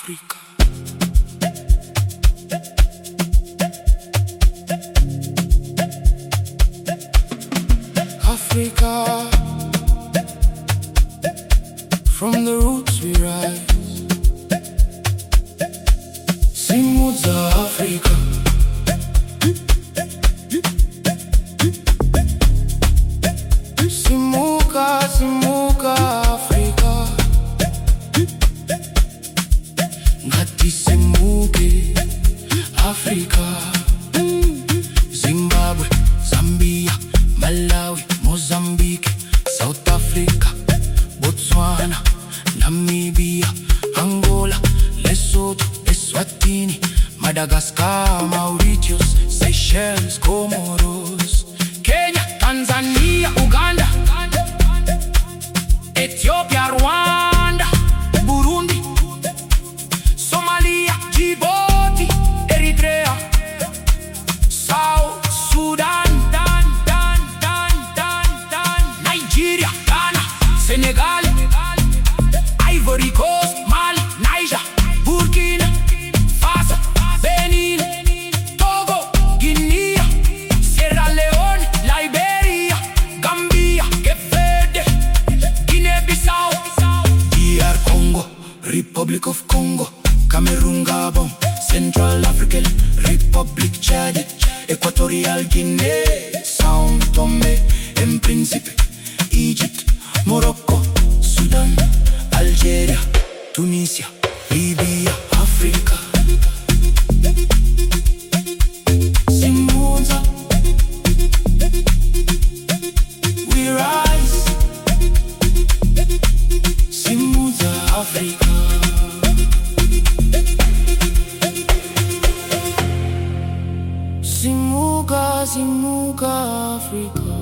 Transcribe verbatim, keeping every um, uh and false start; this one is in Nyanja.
Africa. Africa, from the roots we rise. Simuza Africa. Simuka, simuka Africa. Ngati simuke Africa. Zimbabwe, Zambia, Malawi, Mozambique, South Africa, Botswana, Namibia, Angola, Lesotho, Eswatini, Madagascar, Mauritius, Seychelles, Comoros, Kenya, Tanzania, Uganda, Ethiopia, Rwanda, Burundi, Somalia, Djibouti, Eritrea, South Sudan, Nigeria, Ghana, Senegal, Ivory Coast, Mali, Niger, Burkina Faso, Benin, Togo, Guinea, Sierra Leone, Liberia, Gambia, Cape Verde, Guinea-Bissau, D R Congo, Republic of Congo, Cameroon, Gabon, Central African Republic, Chad, Equatorial Guinea, São Tomé and Príncipe, Egypt, Morocco, Sudan, Algeria, Tunisia, Libya, Africa. Simuza, we rise. Simuza Africa. Simuka, simuka Africa.